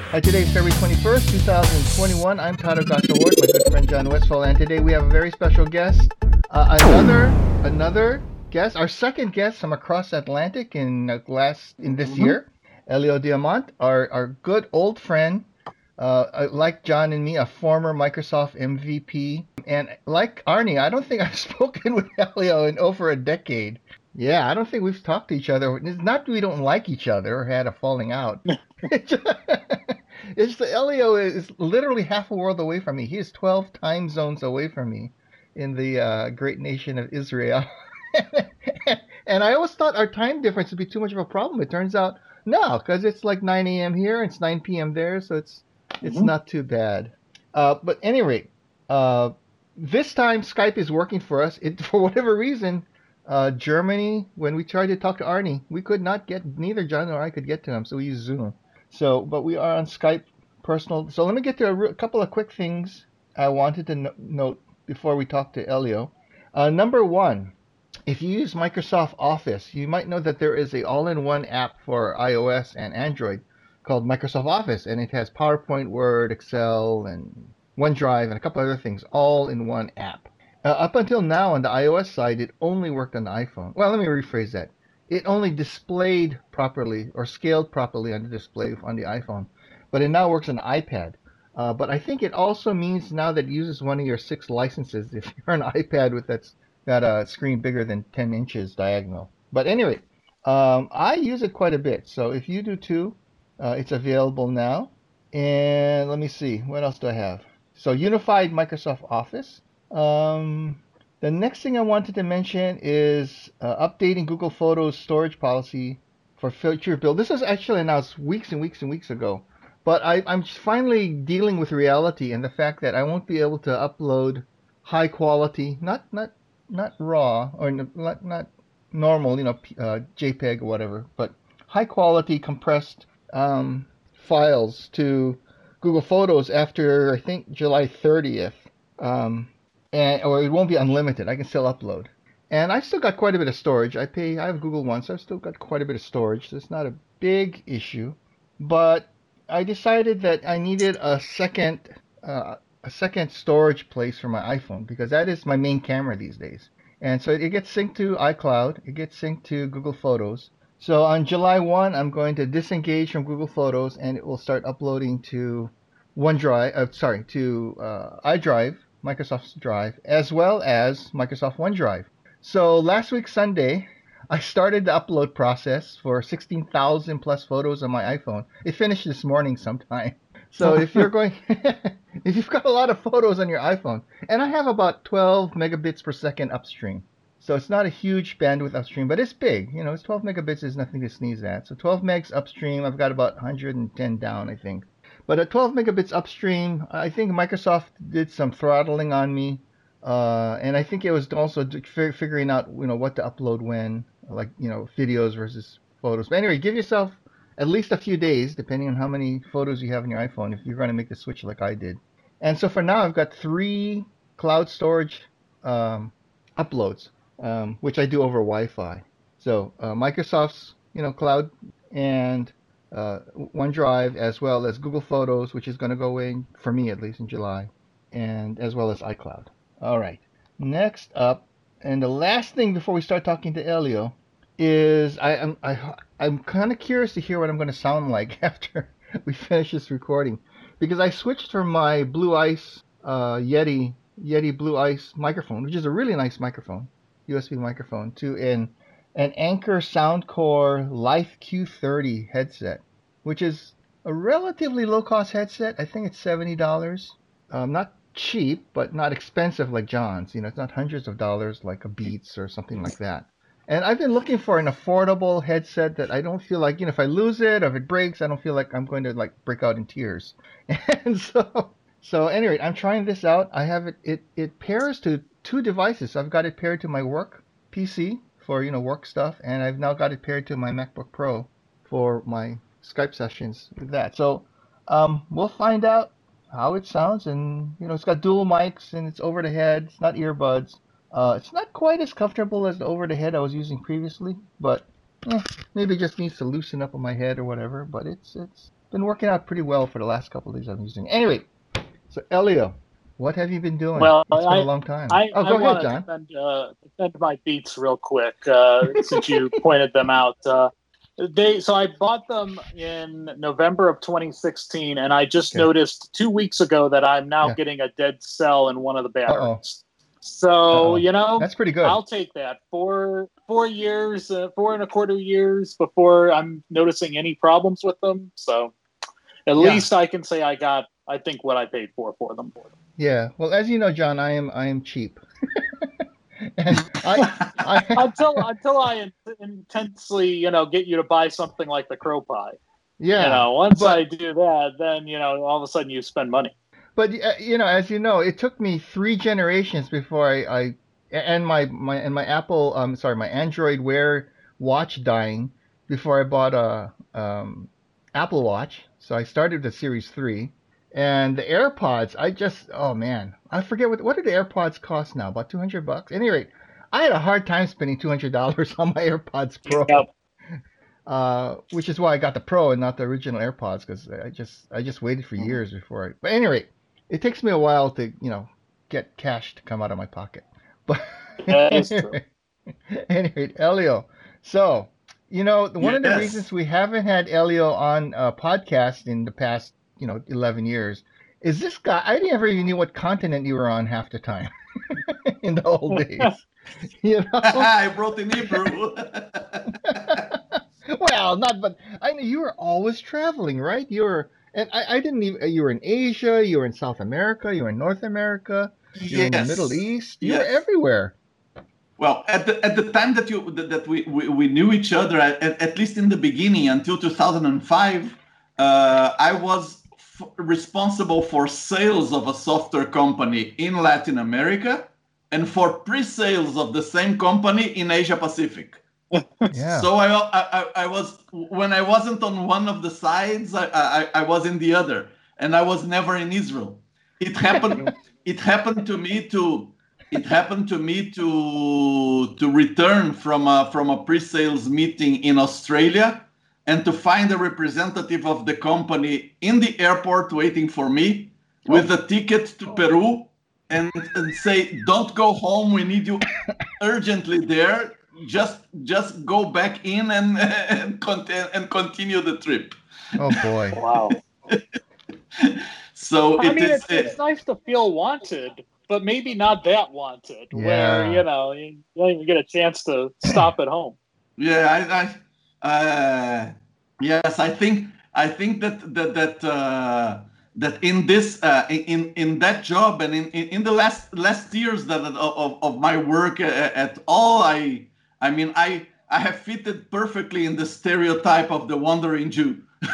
Today is February 21st, 2021. I'm Todd Ogasawart, my good friend John Westfall, and today we have a very special guest. Another guest, our second guest from across Atlantic in this Hmm. year, Elio Diamant, our good old friend, like John and me, a former Microsoft MVP, and like Arnie, I don't think I've spoken with Elio in over a decade. Yeah, I don't think we've talked to each other. It's not that we don't like each other or had a falling out. It's the Elio is literally half a world away from me. He is 12 time zones away from me in the great nation of Israel. And I always thought our time difference would be too much of a problem. It turns out no, because it's like 9 a.m. here, it's 9 p.m. there, so it's Hmm. not too bad. But at any rate, uh, this time Skype is working for us. For whatever reason, Germany, when we tried to talk to Arnie, we could not get, neither John nor I could get to him, so we used Zoom. So, but we are on Skype personal. So let me get to a couple of quick things I wanted to note before we talk to Elio. Number one, if you use Microsoft Office, you might know that there is a all-in-one app for iOS and Android called Microsoft Office, and it has PowerPoint, Word, Excel, and OneDrive, and a couple other things all in one app. Up until now, on the iOS side, it only worked on the iPhone. Well, let me rephrase that. It only displayed properly or scaled properly on the display on the iPhone, but it now works on the iPad. But I think it also means now that it uses one of your six licenses if you're an iPad with that's got a screen bigger than 10 inches diagonal. But anyway, I use it quite a bit. So if you do too, it's available now. And let me see, what else do I have? So unified Microsoft Office. Um, the next thing I wanted to mention is updating Google Photos storage policy for future build. This was actually announced weeks and weeks and weeks ago, but I'm finally dealing with reality and the fact that I won't be able to upload high quality, not raw or not normal, JPEG or whatever, but high quality compressed files to Google Photos after I think July 30th, um, and or it won't be unlimited. I can still upload, and I've still got quite a bit of storage. I have Google One, so I've still got quite a bit of storage. So it's not a big issue, but I decided that I needed uh, a second storage place for my iPhone because that is my main camera these days. And so it gets synced to iCloud, it gets synced to Google Photos. So on July 1, I'm going to disengage from Google Photos and it will start uploading to iDrive, Microsoft Drive, as well as Microsoft OneDrive. So last week, Sunday, I started the upload process for 16,000 plus photos on my iPhone. It finished this morning sometime. So if you're going, if you've got a lot of photos on your iPhone, and I have about 12 megabits per second upstream. So it's not a huge bandwidth upstream, but it's big. You know, it's 12 megabits is nothing to sneeze at. So 12 megs upstream, I've got about 110 down, I think. But at 12 megabits upstream, I think Microsoft did some throttling on me, and I think it was also figuring out what to upload when, like videos versus photos. But anyway, give yourself at least a few days, depending on how many photos you have on your iPhone, if you're going to make the switch like I did. And so for now, I've got three cloud storage um, uploads, which I do over Wi-Fi. So Microsoft's cloud and OneDrive, as well as Google Photos, which is going to go in for me at least in July, and as well as iCloud. All right. Next up, and the last thing before we start talking to Elio is I'm kind of curious to hear what I'm going to sound like after we finish this recording, because I switched from my Blue Ice Yeti Blue Ice microphone, which is a really nice microphone, USB microphone, to an Anker Soundcore Life Q30 headset, which is a relatively low cost headset. I think it's $70. Not cheap, but not expensive like John's. You know, it's not hundreds of dollars like a Beats or something like that. And I've been looking for an affordable headset that I don't feel like, if I lose it or if it breaks, I don't feel like I'm going to like break out in tears. And so anyway, I'm trying this out. I have it pairs to two devices. I've got it paired to my work PC for, work stuff, and I've now got it paired to my MacBook Pro for my Skype sessions with that. So we'll find out how it sounds, and it's got dual mics and it's over the head. It's not earbuds. It's not quite as comfortable as the over the head I was using previously, but maybe it just needs to loosen up on my head or whatever. But been working out pretty well for the last couple of days I'm using. Anyway, so Elio, what have you been doing? Well, It's been a long time. Oh, I go ahead, want to John. defend my beats real quick since you pointed them out. So I bought them in November of 2016, and I just Okay. noticed 2 weeks ago that I'm now Yeah. getting a dead cell in one of the Uh-oh. batteries. So Uh-oh. That's pretty good. I'll take that. 4 years, 4.25 years before I'm noticing any problems with them. So at Yeah. least I can say I think what I paid for them. Yeah. Well, as you know, John, I am cheap. And I until I intensely, get you to buy something like the Crow Pie. yeah. Once I But do that, then all of a sudden you spend money. as you know, it took me 3 generations before I and my Apple sorry, my Android Wear watch dying before I bought a Apple Watch. So I started the Series 3. And the AirPods, oh man, I forget what do the AirPods cost now? About $200. At any rate, I had a hard time spending $200 on my AirPods Pro, Yep. which is why I got the Pro and not the original AirPods because I just waited for years before I. But anyway, it takes me a while to get cash to come out of my pocket. But That is true. anyway, Elio. So one of the Yes. reasons we haven't had Elio on a podcast in the past 11 years is this guy. I never even knew what continent you were on half the time in the old days. I wrote in Hebrew. Well, not, but I know you were always traveling, right? And I didn't even, you were in Asia, you were in South America, you were in North America, you were in the Middle Yes. East, you were Yes. everywhere. Well, at the time that we knew each other, at least in the beginning until 2005, I was responsible for sales of a software company in Latin America and for pre-sales of the same company in Asia Pacific. Yeah. So I was, when I wasn't on one of the sides, I was in the other, and I was never in Israel. It happened to me to return from a pre-sales meeting in Australia and to find a representative of the company in the airport waiting for me with a ticket to Peru and say, "Don't go home. We need you urgently there. Just go back in and continue the trip." Oh boy. Wow. So it's nice to feel wanted, but maybe not that wanted, where Yeah. you don't even get a chance to stop at home. Yeah, yes, I think that in this in that job and in the last years of my work at all, I mean I have fitted perfectly in the stereotype of the wandering Jew.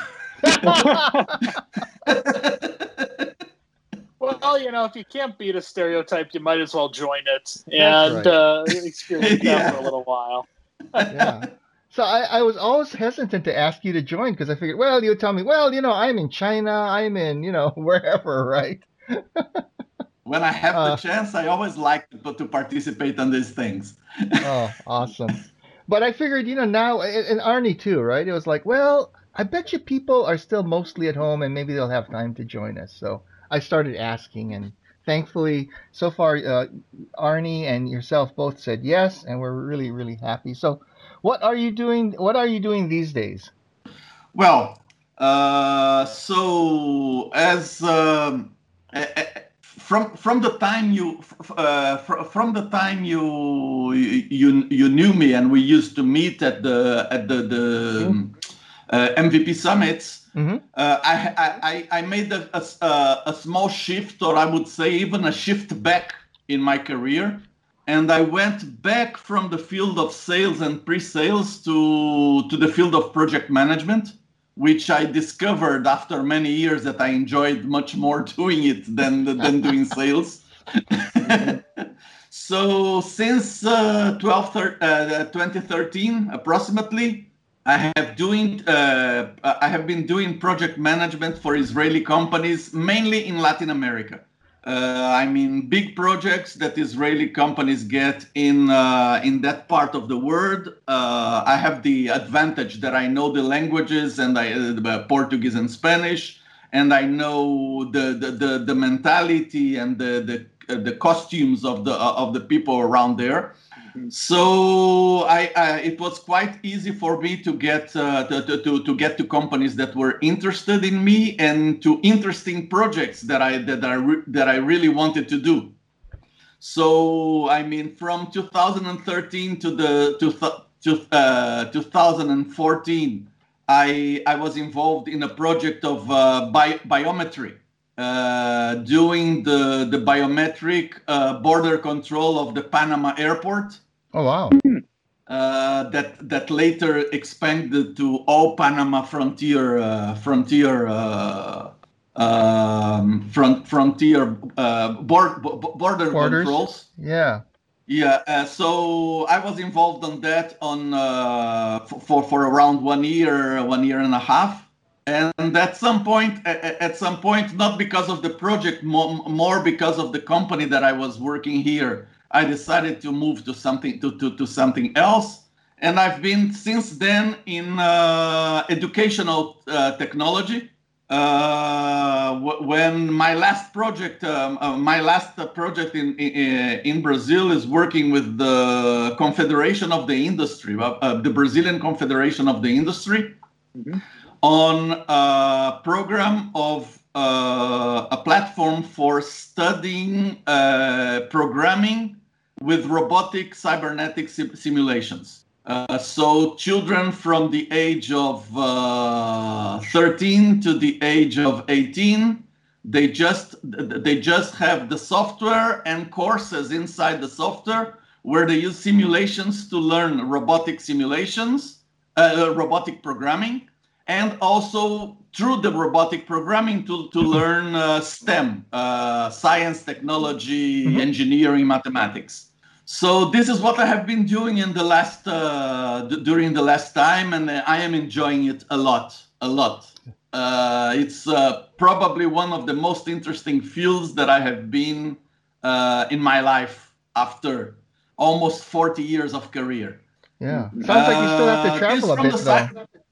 Well, if you can't beat a stereotype, you might as well join it and right. experience that for a little while. Yeah. So I was always hesitant to ask you to join because I figured, well, you would tell me, well, I'm in China, I'm in, wherever, right? When I have the chance, I always like to participate on these things. Oh, awesome. But I figured, now, and Arnie too, right? It was like, well, I bet you people are still mostly at home and maybe they'll have time to join us. So I started asking, and thankfully, so far, Arnie and yourself both said yes, and we're really, really happy. So, what are you doing? What are you doing these days? Well, so as from the time you knew me and we used to meet at the MVP summits, I made a small shift, or I would say even a shift back in my career. And I went back from the field of sales and pre-sales to the field of project management, which I discovered after many years that I enjoyed much more doing it than doing sales. So since 2013, approximately, I have been doing project management for Israeli companies, mainly in Latin America. I mean, big projects that Israeli companies get in that part of the world. I have the advantage that I know the languages and Portuguese and Spanish, and I know the mentality and the costumes of the people around there. So it was quite easy for me to get to get to companies that were interested in me and to interesting projects that I really wanted to do. So I mean, from 2013 to 2014, I was involved in a project of biometry. Doing the biometric border control of the Panama airport. Oh wow! That later expanded to all Panama frontier border controls. Yeah. Yeah. So I was involved on that for around 1 year, 1 year and a half. And at some point, not because of the project, more because of the company that I was working here, I decided to move to something else. And I've been since then in educational technology. When my last project in Brazil is working with the Confederation of the Industry, the Brazilian Confederation of the Industry. Mm-hmm. On a program of a platform for studying programming with robotic cybernetic simulations. So children from the age of 13 to the age of 18, they just have the software and courses inside the software where they use simulations to learn robotic simulations, robotic programming. And also through the robotic programming to learn STEM, science, technology, mm-hmm. engineering, mathematics. So this is what I have been doing in the last during the last time, and I am enjoying it a lot. It's probably one of the most interesting fields that I have been in my life after almost 40 years of career. Yeah, sounds like you still have to travel a bit though.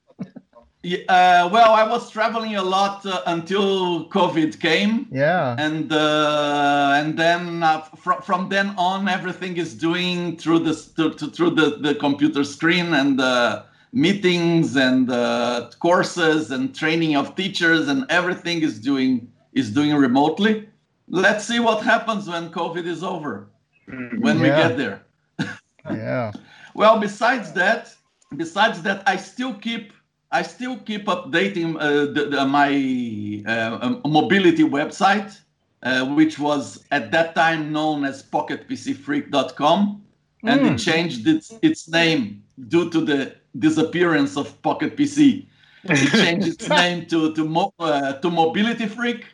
Well, I was traveling a lot until COVID came. Yeah. And then from then on, everything is doing through the computer screen and meetings and courses and training of teachers, and everything is doing remotely. Let's see what happens when COVID is over, when we get there. Yeah. Well, besides that, I still keep updating my mobility website, which was at that time known as PocketPCFreak.com, and it changed its name due to the disappearance of Pocket PC. It changed its name to Mobility Freak,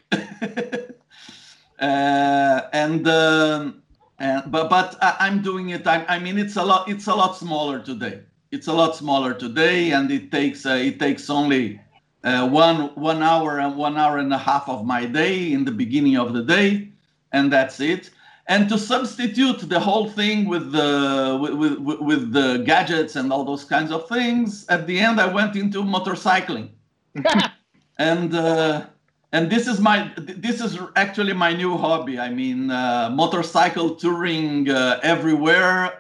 but I'm doing it. I mean, it's a lot smaller today. It's a lot smaller today, and it takes only 1 hour and 1 hour and a half of my day in the beginning of the day, and that's it. And to substitute the whole thing with the gadgets and all those kinds of things, at the end I went into motorcycling, and this is actually my new hobby. I mean, motorcycle touring everywhere.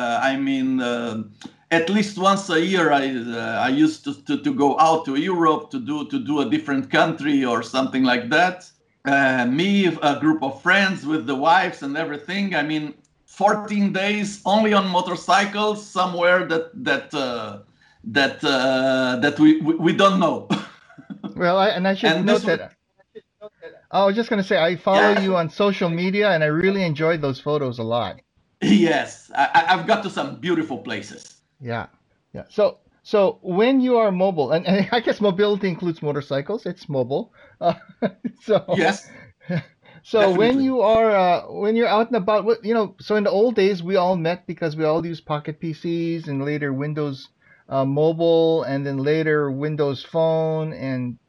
At least once a year, I used to go out to Europe to do a different country or something like that. Me, a group of friends with the wives and everything. I mean, 14 days only on motorcycles somewhere that we don't know. Well, I should note that. I was just going to say, I follow you on social media, and I really enjoyed those photos a lot. Yes, I've got to some beautiful places. Yeah. So when you are mobile, and I guess mobility includes motorcycles, it's mobile. So yes. So definitely. when you're out and about, so in the old days we all met because we all used Pocket PCs, and later Windows Mobile, and then later Windows Phone, and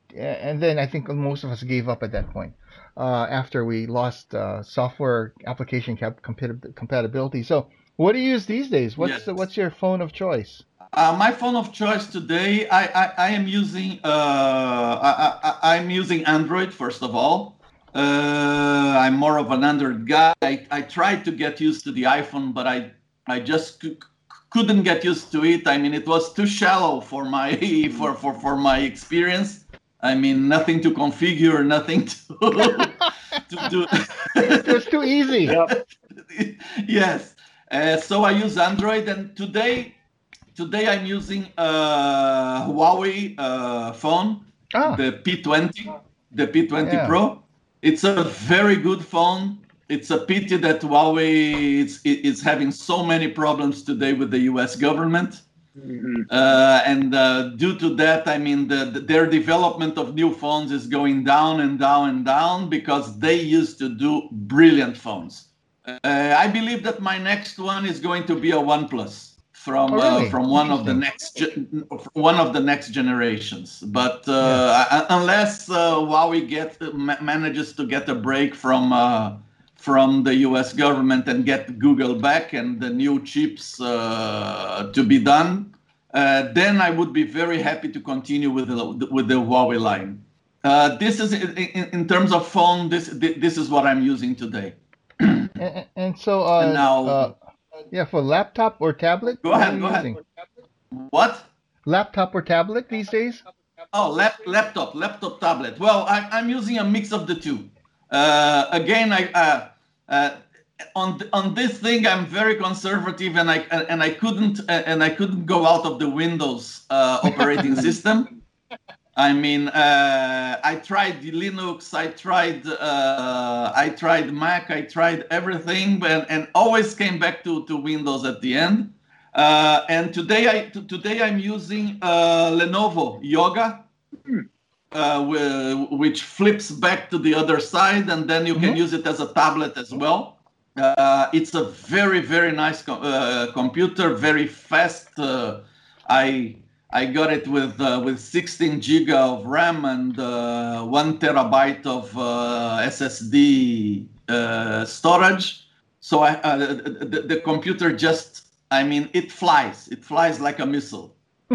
and then I think most of us gave up at that point after we lost software application compatibility. So, what do you use these days? Yes. What's your phone of choice? My phone of choice today, I am using I'm using Android first of all. I'm more of an Android guy. I tried to get used to the iPhone, but I just couldn't get used to it. I mean, it was too shallow for my for my experience. I mean, nothing to configure, nothing to do. It was too easy. Yep. Yes. So I use Android, and today I'm using a Huawei phone, the P20 Yeah. Pro. It's a very good phone. It's a pity that Huawei is having so many problems today with the U.S. government. Mhm. And due to that, I mean, their development of new phones is going down and down and down because they used to do brilliant phones. I believe that my next one is going to be a OnePlus from really? from one of the next generations. But unless Huawei manages to get a break from the U.S. government and get Google back and the new chips to be done, then I would be very happy to continue with the Huawei line. This is in terms of phone. This is what I'm using today. And so, And now, for laptop or tablet, go what ahead. are you Go ahead. using? What? Laptop or tablet these days? Oh, laptop, tablet. Well, I'm using a mix of the two. Again, on this thing, I'm very conservative, and I couldn't go out of the Windows operating system. I mean, I tried Linux, I tried Mac, I tried everything, and always came back to Windows at the end. And today I'm using Lenovo Yoga, which flips back to the other side, and then you can use it as a tablet as well. It's a very, very nice computer, very fast. I got it with 16 giga of RAM and 1 terabyte of SSD storage. So the computer just, I mean, it flies. It flies like a missile.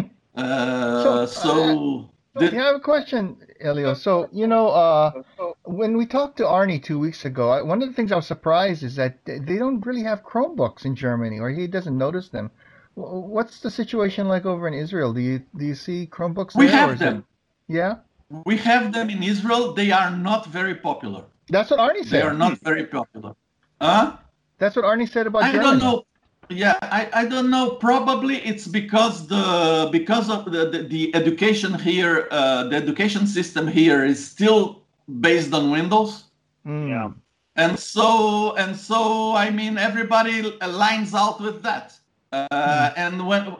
I have a question, Elio. So, when we talked to Arnie 2 weeks ago, one of the things I was surprised is that they don't really have Chromebooks in Germany, or he doesn't notice them. What's the situation like over in Israel? Do you see Chromebooks We there? have them. Yeah? We have them in Israel. They are not very popular. That's what Arnie said. They are not very popular. Huh? That's what Arnie said about Germany. I don't know. Yeah, I don't know. Probably it's because of the education here, the education system here is still based on Windows. Yeah. And so I mean, everybody lines out with that. And when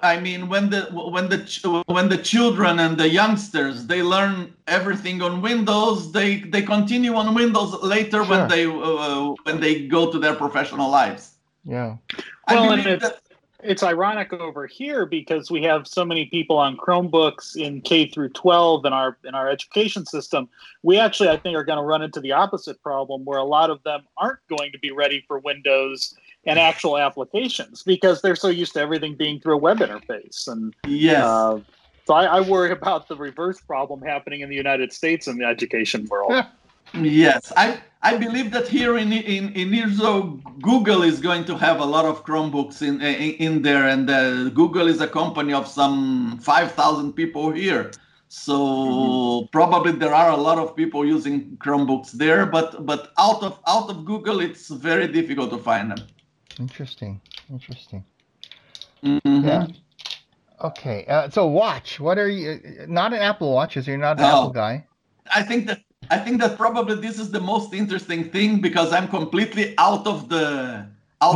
the children and the youngsters, they learn everything on Windows, they continue on Windows later. Sure. when they go to their professional lives. Yeah. Well, and it's ironic over here because we have so many people on Chromebooks in K through 12 in our education system. We actually, I think, are going to run into the opposite problem where a lot of them aren't going to be ready for Windows and actual applications because they're so used to everything being through a web interface. And so I worry about the reverse problem happening in the United States in the education world. Yes, I believe that here in Israel, Google is going to have a lot of Chromebooks in there, and Google is a company of some 5,000 people here. So probably there are a lot of people using Chromebooks there, but out of Google, it's very difficult to find them. Interesting. Mm-hmm. Yeah. Okay. So watch. What are you? Not an Apple Watch, as you're not an Apple guy. I think that probably this is the most interesting thing because I'm completely out of the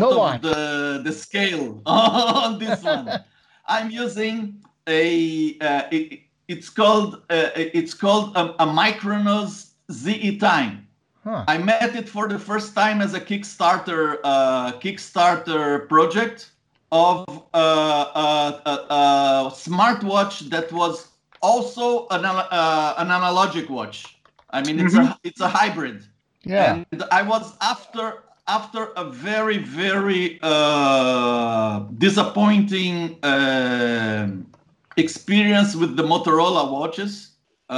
scale on this one. I'm using it's called a Micronos ZE Time. Huh. I met it for the first time as a Kickstarter project of a smartwatch that was also an analogic watch. I mean, it's a hybrid. Yeah. And I was after a very, very disappointing experience with the Motorola watches.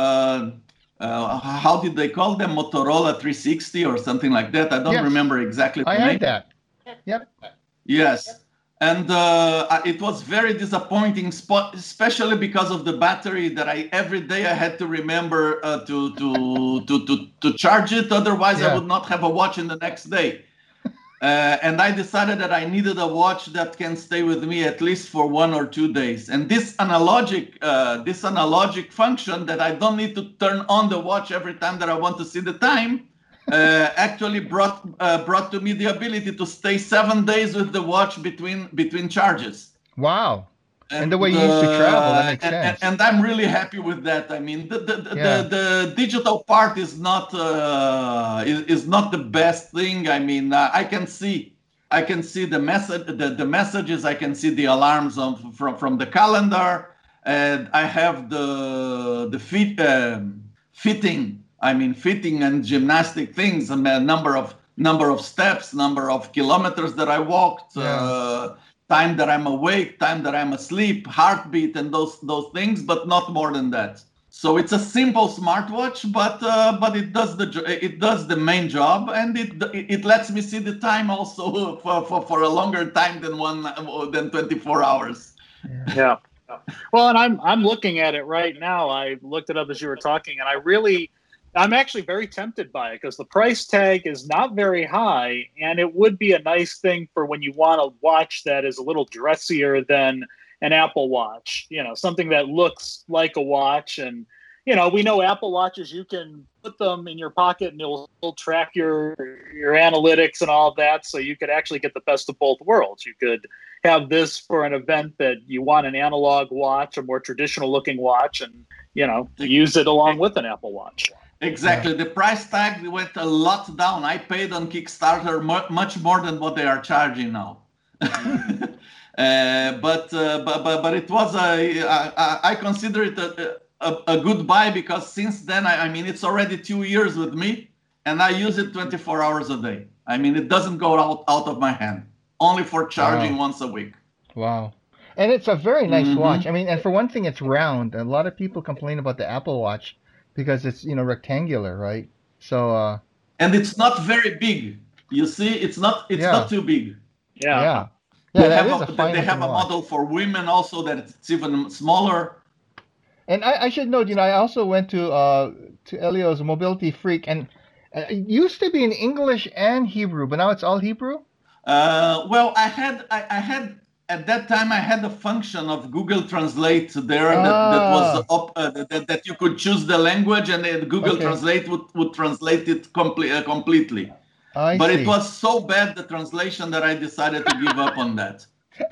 How did they call them? Motorola 360 or something like that. I don't remember exactly the name. I had that. Yep. Yes. And it was very disappointing, especially because of the battery that every day I had to remember to charge it. Otherwise, I would not have a watch in the next day. And I decided that I needed a watch that can stay with me at least for 1 or 2 days. And this analogic function that I don't need to turn on the watch every time that I want to see the time, actually brought to me the ability to stay 7 days with the watch between charges. Wow. And the way you used to travel, that makes sense. And I'm really happy with that. I mean, the digital part is not the best thing. I mean, I can see the messages. I can see the alarms from the calendar, and I have the fitting. I mean, fitting and gymnastic things, and a number of steps, number of kilometers that I walked. Time that I'm awake, time that I'm asleep, heartbeat, and those things, but not more than that. So it's a simple smartwatch, but it does the main job, and it lets me see the time also for a longer time than 24 hours. Yeah. Well, and I'm looking at it right now. I looked it up as you were talking, and I'm actually very tempted by it because the price tag is not very high, and it would be a nice thing for when you want a watch that is a little dressier than an Apple Watch, something that looks like a watch. And, we know Apple Watches, you can put them in your pocket and it'll track your analytics and all of that. So you could actually get the best of both worlds. You could have this for an event that you want an analog watch, a more traditional looking watch, and, use it along with an Apple Watch. Exactly. The price tag went a lot down. I paid on Kickstarter much more than what they are charging now. But it was I consider it a good buy because since then, I mean, it's already 2 years with me, and I use it 24 hours a day. I mean, it doesn't go out of my hand, only for charging once a week. Wow. And it's a very nice watch. I mean, and for one thing, it's round. A lot of people complain about the Apple Watch because it's rectangular, right? So and it's not very big. You see, it's not too big. Yeah. They have a model for women also that it's even smaller. And I should note, I also went to Elio's Mobility Freak, and it used to be in English and Hebrew, but now it's all Hebrew. Well, I had at that time, I had a function of Google Translate there that you could choose the language, and then Google Translate would translate it completely. But it was so bad, the translation, that I decided to give up on that.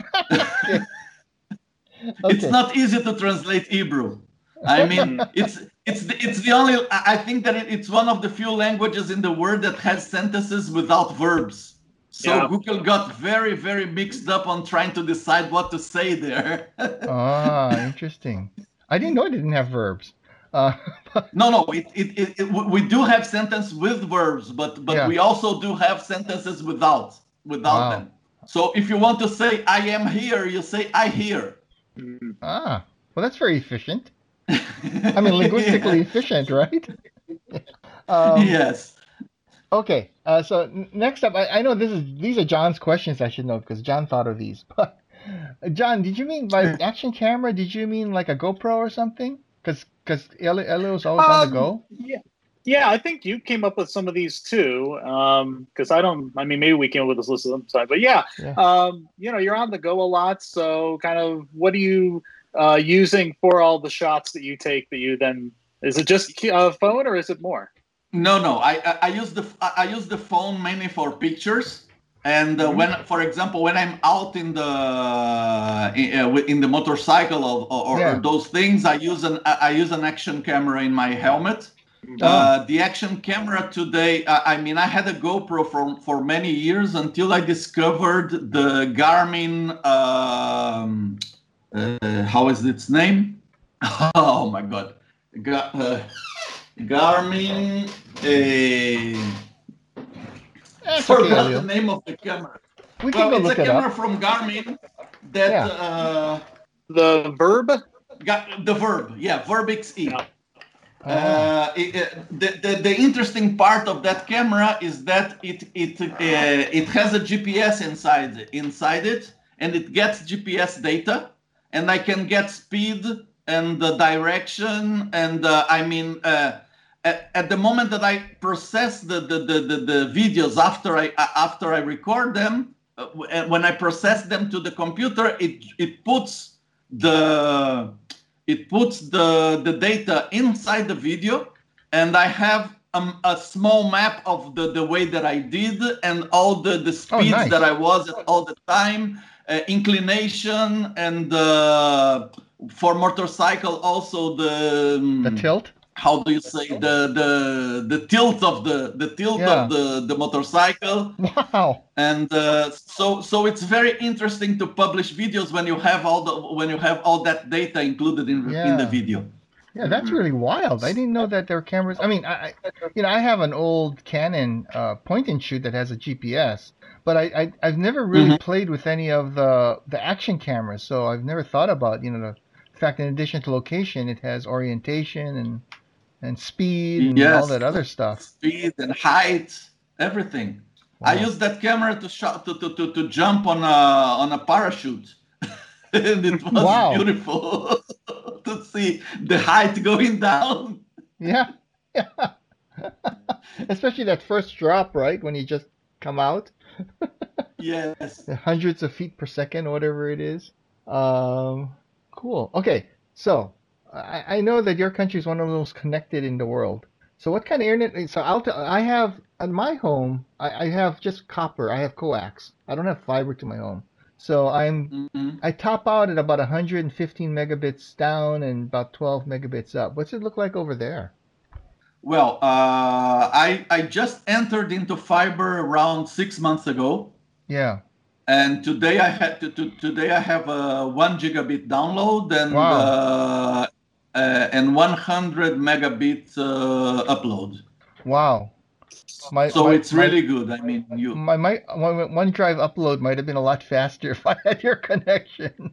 It's not easy to translate Hebrew. I mean, it's the only. I think that it's one of the few languages in the world that has sentences without verbs. So Google got very, very mixed up on trying to decide what to say there. Interesting. I didn't know it didn't have verbs. No. We do have sentences with verbs, but we also do have sentences without them. So if you want to say "I am here," you say "I hear." Well, that's very efficient. I mean, linguistically efficient, right? Yes. Okay, so next up, I know these are John's questions. I should know because John thought of these. But John, did you mean by action camera? Did you mean like a GoPro or something? Because Elio's always on the go. Yeah, I think you came up with some of these too. Because maybe we came up with this list of them. But you're on the go a lot. So kind of, what are you using for all the shots that you take? Is it just a phone or is it more? No. I use the phone mainly for pictures, and for example, when I'm out in the motorcycle or those things, I use an action camera in my helmet. The action camera today, I had a GoPro for many years until I discovered the Garmin. How is its name? Oh my God. Garmin. That's okay, Forgot the Elio. name of the camera. We can Well, go it's a look it up. camera from Garmin that Yeah. The Verb. got the Verb. Yeah, Verb XE. Yeah. The interesting part of that camera is that it has a GPS inside it, and it gets GPS data, and I can get speed and the direction, and at the moment that I process the videos after I record them, when I process them to the computer, it puts the the data inside the video, and I have a small map of the way that I did and all the speeds nice. that I was at all the time, inclination, and for motorcycle also The tilt. How do you say the tilt of the motorcycle. Wow. And so it's very interesting to publish videos when you have all that data included in the video. Yeah, that's really wild. I didn't know that there were cameras. I mean, I have an old Canon point and shoot that has a GPS, but I've never really played with any of the action cameras. So I've never thought about the fact, in addition to location, it has orientation and speed and all that other stuff. Speed and height, everything. Wow. I used that camera to jump on a parachute, and it was beautiful to see the height going down. Yeah. Especially that first drop, right, when you just come out. Yes. Hundreds of feet per second, or whatever it is. Cool. Okay, so I know that your country is one of the most connected in the world. So what kind of internet? So I have at my home, I have just copper. I have coax. I don't have fiber to my home. So I top out at about 115 megabits down and about 12 megabits up. What's it look like over there? Well, I just entered into fiber around 6 months ago. Yeah. And today I have a 1 gigabit download and 100 megabit upload. Wow. It's really good. I mean, my OneDrive upload might have been a lot faster if I had your connection.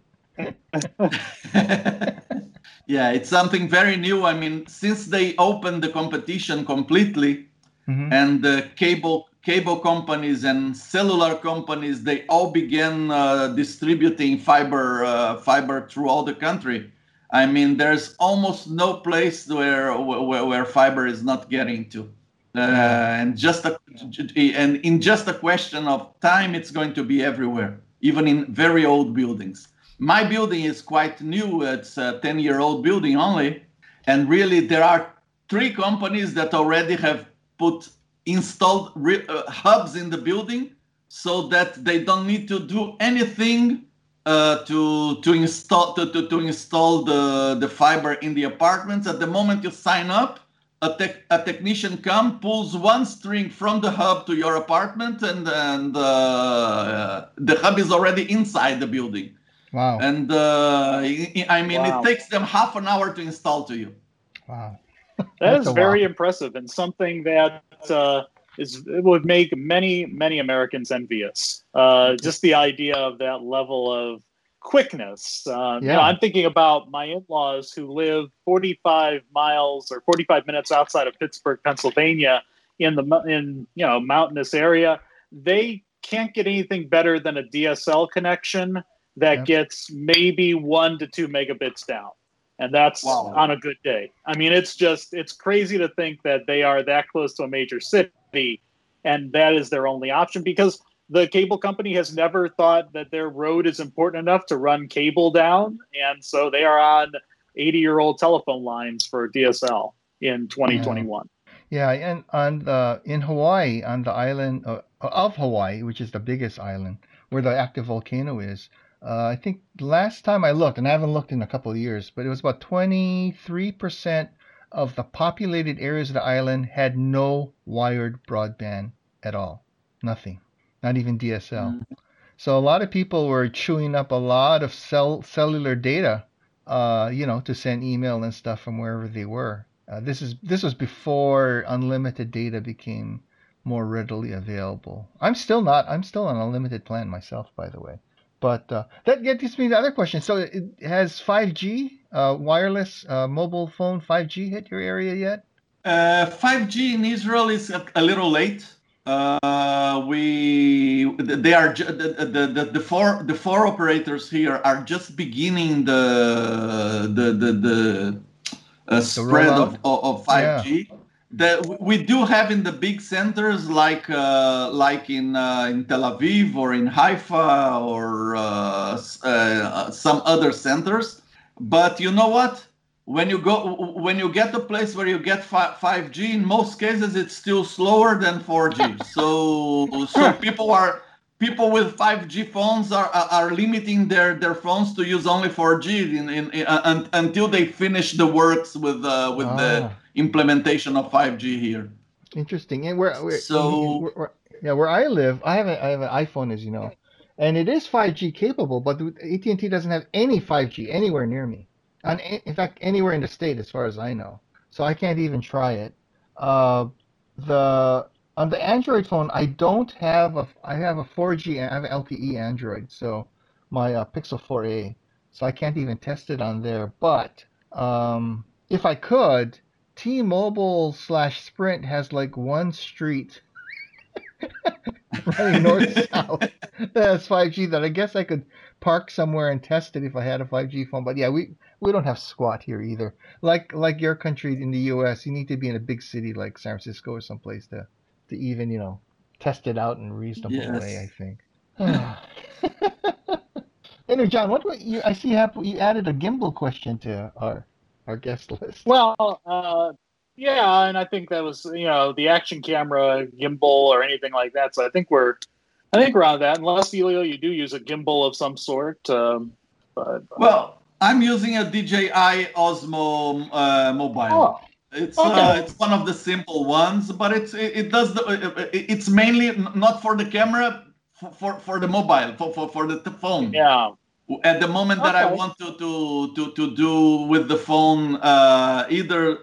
Yeah, it's something very new. I mean, since they opened the competition completely, and the cable companies and cellular companies, they all began distributing fiber through all the country. I mean, there's almost no place where fiber is not getting to. And in just a question of time, it's going to be everywhere, even in very old buildings. My building is quite new. It's a 10-year-old building only. And really, there are 3 companies that already have installed hubs in the building, so that they don't need to do anything to install the fiber in the apartments. At the moment you sign up, a technician pulls one string from the hub to your apartment, and the hub is already inside the building. Wow. And it takes them half an hour to install to you. Wow. That is very impressive, and something that it would make many Americans envious. Just the idea of that level of quickness. I'm thinking about my in-laws who live 45 miles or 45 minutes outside of Pittsburgh, Pennsylvania, in mountainous area. They can't get anything better than a DSL connection that gets maybe 1 to 2 megabits down. And that's on a good day. I mean, it's crazy to think that they are that close to a major city, and that is their only option, because the cable company has never thought that their road is important enough to run cable down. And so they are on 80-year-old telephone lines for DSL in 2021. Yeah, and in Hawaii, on the island of Hawaii, which is the biggest island where the active volcano is, I think last time I looked, and I haven't looked in a couple of years, but it was about 23% of the populated areas of the island had no wired broadband at all. Nothing. Not even DSL. So a lot of people were chewing up a lot of cellular data to send email and stuff from wherever they were. This was before unlimited data became more readily available. I'm still on an unlimited plan myself, by the way. But that gets me to the other question. So has 5G, wireless mobile phone 5G hit your area yet? 5G in Israel is a little late. They are the four operators here are just beginning the spread of 5G. Yeah. We do have in the big centers like in Tel Aviv or in Haifa or some other centers. But you know what? When you get a place where you get 5G, in most cases it's still slower than 4G. So people with 5G phones are limiting their phones to use only 4G until they finish the works with the implementation of 5G here. Interesting. And where I live, I have an iPhone, as you know, and it is 5G capable, but AT&T doesn't have any 5G anywhere near me. In fact, anywhere in the state, as far as I know. So I can't even try it. On the Android phone, I have a 4G, I have an LTE Android, so my Pixel 4a. So I can't even test it on there. But if I could, T-Mobile/Sprint has like one street running north-south that has 5G that I guess I could park somewhere and test it if I had a 5G phone. But yeah, we don't have squat here either. Like your country in the U.S., you need to be in a big city like San Francisco or someplace to even test it out in a reasonable way, I think. Anyway, John, I see you added a gimbal question to our guest list. Well, yeah, and I think that was the action camera gimbal or anything like that. So I think we're on that. Unless Elio, you do use a gimbal of some sort. Well, I'm using a DJI Osmo mobile. Oh, it's one of the simple ones, but it's mainly not for the camera, for the mobile, for the phone. Yeah. At the moment that I want to do with the phone, either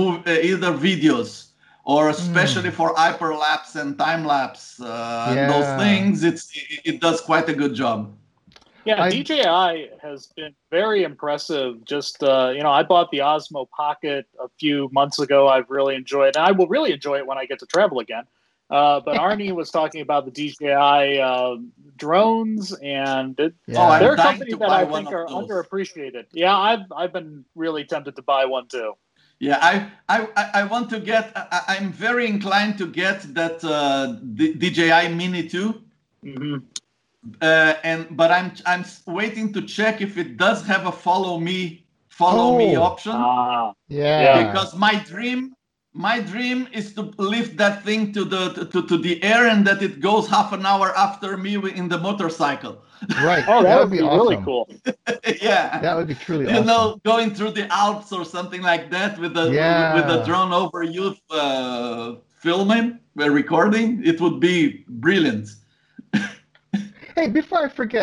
videos or especially for hyperlapse and time lapse and those things, it does quite a good job. Yeah, DJI has been very impressive. Just I bought the Osmo Pocket a few months ago. I've really enjoyed it, and I will really enjoy it when I get to travel again. But Arnie was talking about the DJI drones, and they're a company that I think are underappreciated. Yeah, I've been really tempted to buy one too. Yeah, I want to get. I'm very inclined to get that DJI Mini 2. Mm-hmm. But I'm waiting to check if it does have a follow me option. Yeah. Because my dream is to lift that thing to the air and that it goes half an hour after me in the motorcycle. Right. Oh, that would be awesome. Really cool. Yeah. That would be truly awesome. Going through the Alps or something like that with the drone over you filming, recording, it would be brilliant. Hey, before I forget,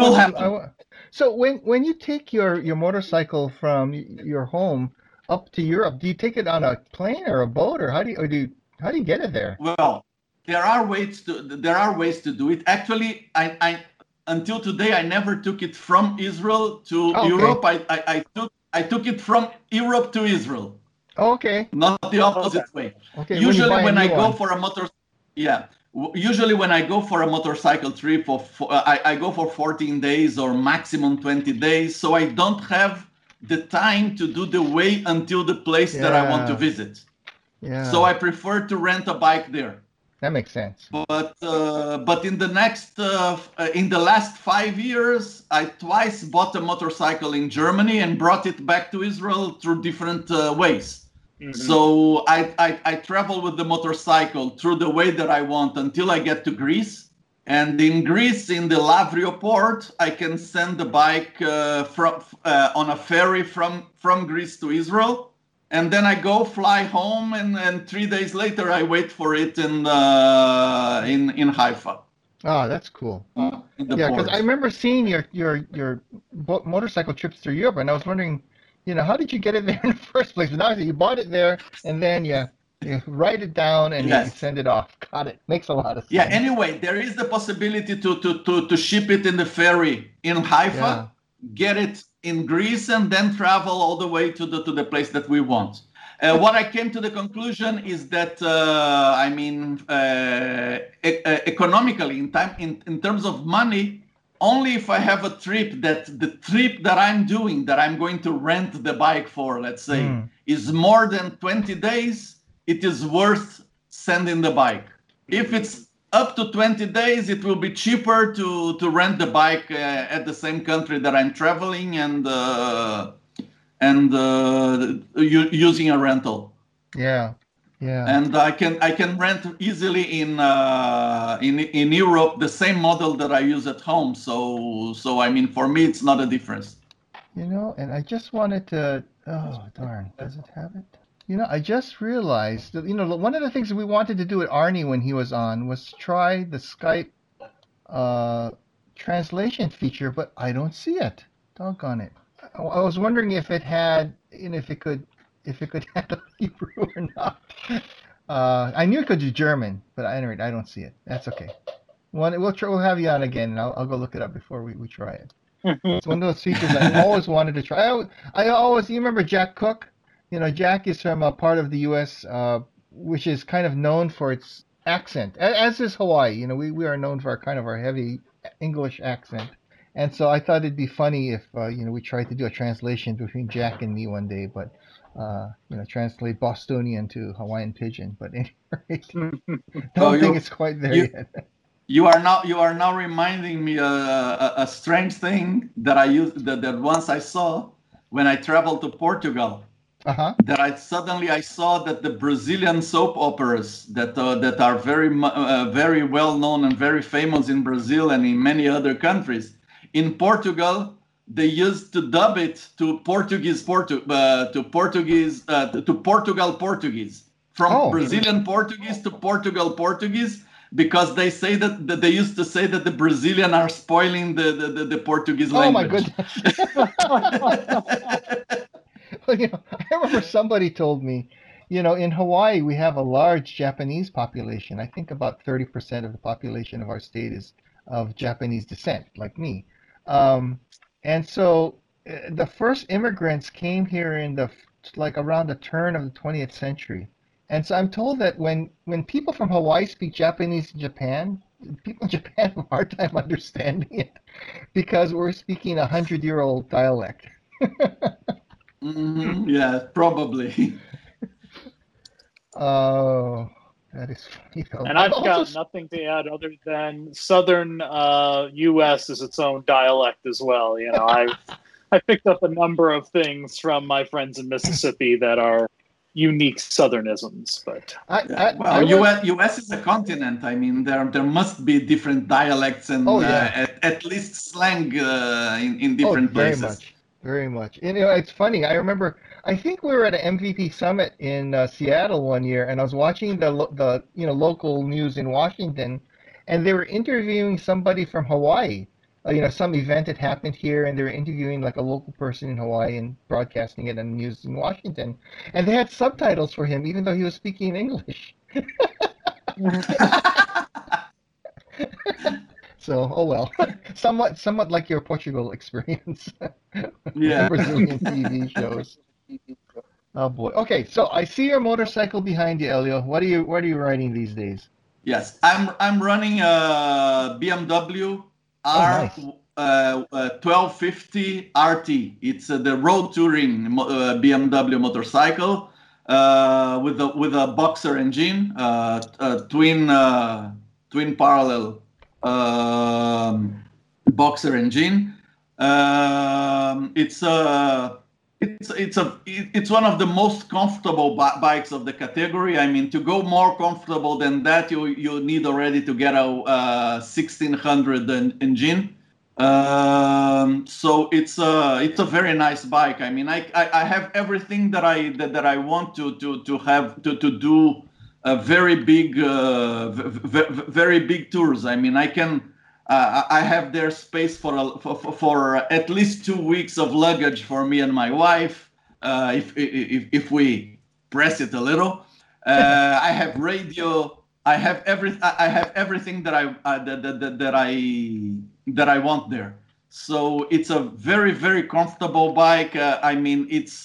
so when you take your motorcycle from your home up to Europe, do you take it on a plane or a boat, or how do you get it there? Well, there are ways to do it. Actually, I until today I never took it from Israel to Europe. I took it from Europe to Israel. Okay. Not the opposite way. Okay. Usually when I go for a motorcycle trip, I go for 14 days or maximum 20 days, so I don't have the time to do the way until the place that I want to visit. Yeah. So I prefer to rent a bike there. That makes sense. But in the last 5 years, I twice bought a motorcycle in Germany and brought it back to Israel through different ways. Mm-hmm. So I travel with the motorcycle through the way that I want until I get to Greece. And in Greece, in the Lavrio port, I can send the bike on a ferry from Greece to Israel. And then I go fly home, and 3 days later I wait for it in Haifa. Oh, that's cool. in the Yeah, because I port. remember seeing your motorcycle trips through Europe, and I was wondering, how did you get it there in the first place? But now you bought it there, and then you write it down and you Yes. send it off. Got it. Makes a lot of Yeah. sense. Anyway, there is the possibility to ship it in the ferry in Haifa, Yeah. get it in Greece, and then travel all the way to the place that we want. What I came to the conclusion is that economically, in terms of money, only if I have a trip the trip that I'm doing, that I'm going to rent the bike for, let's say, Mm. is more than 20 days, it is worth sending the bike. If it's up to 20 days, it will be cheaper to rent the bike at the same country that I'm traveling and using a rental. Yeah. Yeah. And I can rent easily in Europe the same model that I use at home. So I mean, for me, it's not a difference. And I just wanted to. Oh, darn. Does it have it? I just realized that, one of the things that we wanted to do with Arnie when he was on was try the Skype uh, translation feature, but I don't see it. Doggone it. I was wondering if it had, if it could handle Hebrew or not. I knew it could do German, but I don't see it. That's okay. We'll have you on again, and I'll go look it up before we try it. It's one of those features I've always wanted to try. You remember Jack Cook? Jack is from a part of the U.S. Which is kind of known for its accent, as is Hawaii. We are known for our heavy English accent. And so I thought it'd be funny if we tried to do a translation between Jack and me one day, but translate Bostonian to Hawaiian Pidgin. But anyway, So don't think it's quite there you yet. you are now reminding me a strange thing that I used that once I saw when I traveled to Portugal. Uh-huh. That I saw that the Brazilian soap operas that are very well known and very famous in Brazil and in many other countries, in Portugal they used to dub it to Portugal Portuguese, from Oh. Brazilian Portuguese to Portugal Portuguese, because that they used to say that the Brazilian are spoiling the Portuguese Oh my language. goodness. Well, I remember somebody told me, in Hawaii we have a large Japanese population. I think about 30% of the population of our state is of Japanese descent, like me. Um, and so the first immigrants came here like around the turn of the 20th century. And so I'm told that when people from Hawaii speak Japanese in Japan, people in Japan have a hard time understanding it because we're speaking 100-year-old dialect. Yeah, probably. Oh, that is funny though. And I've I've also, got nothing to add other than Southern U.S. is its own dialect as well. I picked up a number of things from my friends in Mississippi that are unique Southernisms, but Yeah. I Well, was, US is a continent. I mean, there must be different dialects oh and yeah, at least slang in oh, different very places. much, very much. And it's funny. I remember, I think we were at an MVP summit in Seattle one year, and I was watching the local news in Washington, and they were interviewing somebody from Hawaii. Some event had happened here, and they were interviewing like a local person in Hawaii and broadcasting it on the news in Washington, and they had subtitles for him, even though he was speaking English. So, oh well, somewhat like your Portugal experience with the Yeah. Brazilian TV shows. Oh boy. Okay, so I see your motorcycle behind you, Elio. What are you riding these days? Yes, I'm running a BMW Oh, R nice. 1250 RT. It's the road touring BMW motorcycle with a Boxer engine, twin parallel Boxer engine. It's one of the most comfortable bikes of the category. I mean, to go more comfortable than that, you need already to get a 1600 engine. So it's a very nice bike. I mean, I have everything that I want to have to do very big tours. I mean, I have their space for at least 2 weeks of luggage for me and my wife, if we press it a little. I have radio. I have everything that I want there. So it's a very, very comfortable bike. I mean,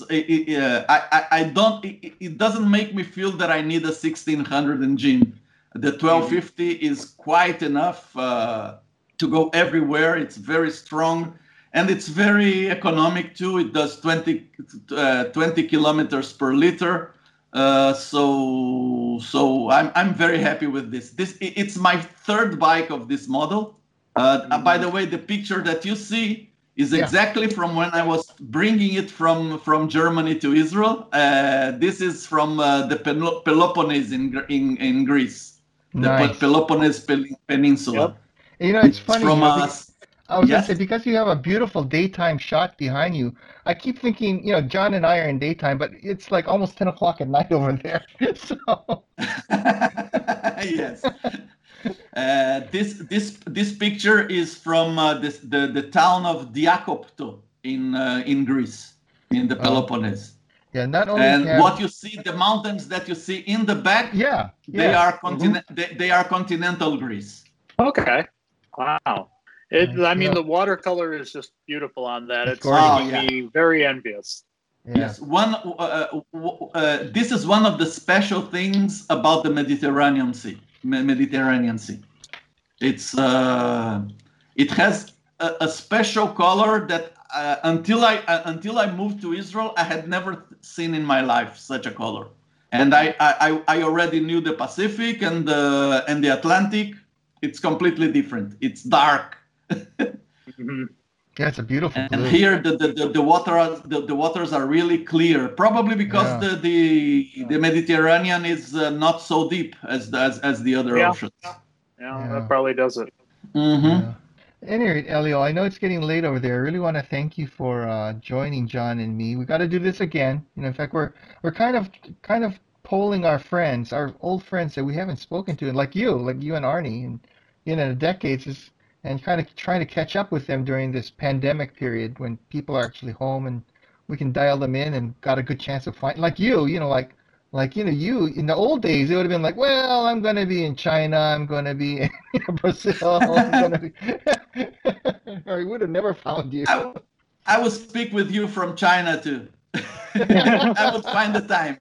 it doesn't make me feel that I need a 1600 engine. The 1250 is quite enough to go everywhere. It's very strong and it's very economic too. It does 20 kilometers per liter. So I'm very happy with this. It's my third bike of this model. By the way, the picture that you see is exactly from when I was bringing it from Germany to Israel. This is from the Peloponnese in Greece, the Peloponnese Peninsula. Yep. You know, it's funny. From us. I was going to say, because you have a beautiful daytime shot behind you, I keep thinking, you know, John and I are in daytime, but it's like almost 10 o'clock at night over there. So. Yes. This picture is from the town of Diakopto in Greece, in the Peloponnese. Yeah, not only what you see, the mountains that you see in the back, they are continental Greece. Okay. Wow. I mean, the watercolor is just beautiful on that. It's making me very envious. Yeah. Yes, this is one of the special things about the Mediterranean Sea. It's it has a special color that until I moved to Israel, I had never seen in my life such a color. And I already knew the Pacific and the Atlantic. It's completely different. It's dark. Mm-hmm. Yeah, it's a beautiful blue. And here the waters are really clear, probably because the Mediterranean is not so deep as the other oceans. Yeah, that probably does it. Mm-hmm. Yeah. Anyway, Elio, I know it's getting late over there. I really want to thank you for joining John and me. We got to do this again. You know, in fact, we're kind of polling our friends, our old friends that we haven't spoken to, like you and Arnie, and decades, and kind of trying to catch up with them during this pandemic period when people are actually home and we can dial them in and got a good chance of finding, like you in the old days, it would have been like, well, I'm going to be in China, I'm going to be in Brazil, I'm going to be, or we would have never found you. I will speak with you from China too. I will find the time.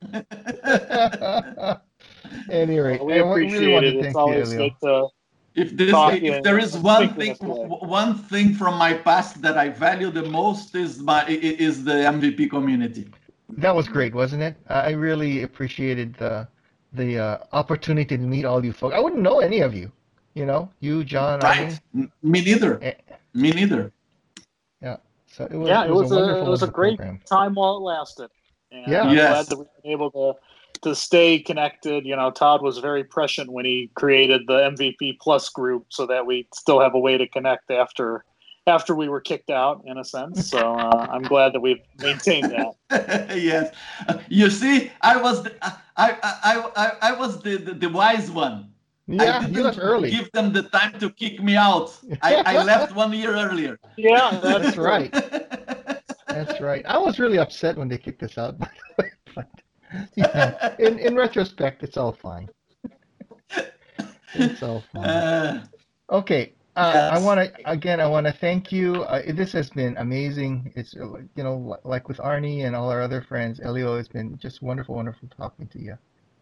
Anyway, we appreciate it. It's always good to. If there is one thing from my past that I value the most is the MVP community. That was great, wasn't it? I really appreciated the opportunity to meet all you folks. I wouldn't know any of you, you, John. Right. Me neither. Yeah. So it was a great time while it lasted. And I'm glad that we've been able to stay connected. Todd was very prescient when he created the MVP Plus group so that we still have a way to connect after we were kicked out, in a sense. So I'm glad that we've maintained that. Yes. You see, I was the wise one. Yeah, I you left early. Give them the time to kick me out. I left 1 year earlier. Yeah, that's right. That's right. I was really upset when they kicked us out, by the way. But in retrospect, it's all fine. It's all fine. Okay. Yes. I want to thank you. This has been amazing. It's like with Arnie and all our other friends, Elio, it's been just wonderful talking to you.